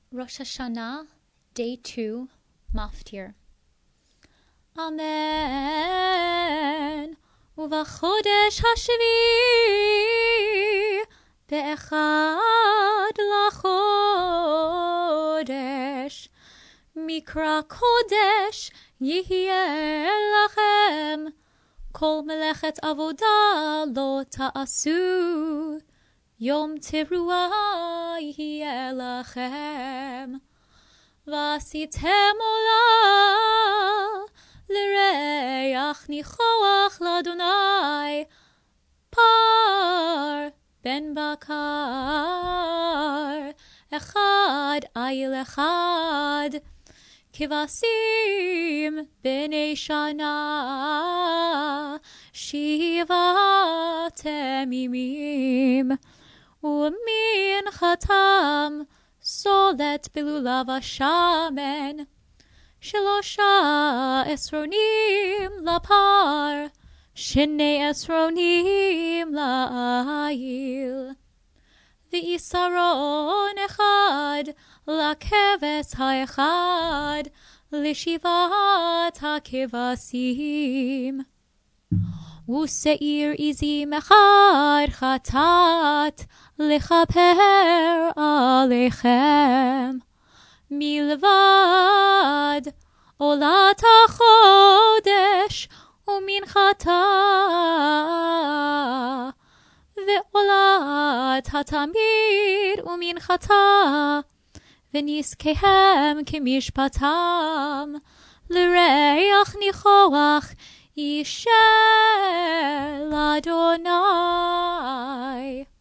Rosh Hashanah, Day 2, Maftir. Amen. ובחודש השביעי, באחד לחודש, מקרא קודש יהיה לכם, כל מלאכת עבודה לא תעשו, יום תרועה יהיה לכם. ועשיתם עולה לריח ניחוח לאדוני, פר בן בקר אחד, איל אחד, כבשים בני שנה, 7 ימים. ומנחתם סולת בלולב השמן, 3 עשרונים לפר, 2 עשרונים לאיל. ועשרון אחד לכבש האחד, לשבעת הכבשים. ושעיר עזים אחד חטאת לכפר עליכם, מלבד עולת החודש ומנחתה, ועולת התמיר ומנחתה, ונזקיהם כמשפטם, לריח ניחוח ישל אדוני.